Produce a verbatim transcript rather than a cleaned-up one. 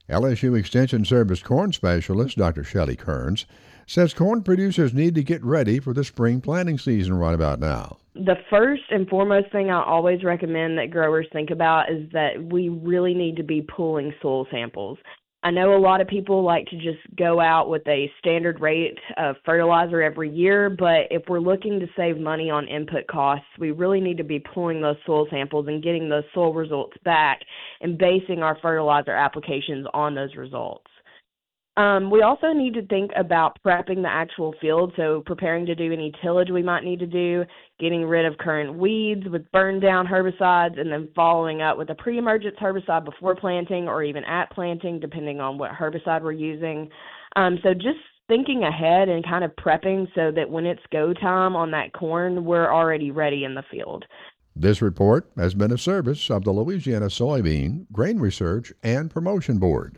L S U Extension Service corn specialist Doctor Shelley Kearns says corn producers need to get ready for the spring planting season right about now. The first and foremost thing I always recommend that growers think about is that we really need to be pulling soil samples. I know a lot of people like to just go out with a standard rate of fertilizer every year, but if we're looking to save money on input costs, we really need to be pulling those soil samples and getting those soil results back and basing our fertilizer applications on those results. Um, we also need to think about prepping the actual field, so preparing to do any tillage we might need to do, getting rid of current weeds with burn down herbicides, and then following up with a pre-emergence herbicide before planting or even at planting, depending on what herbicide we're using. Um, so just thinking ahead and kind of prepping so that when it's go time on that corn, we're already ready in the field. This report has been a service of the Louisiana Soybean Grain Research and Promotion Board.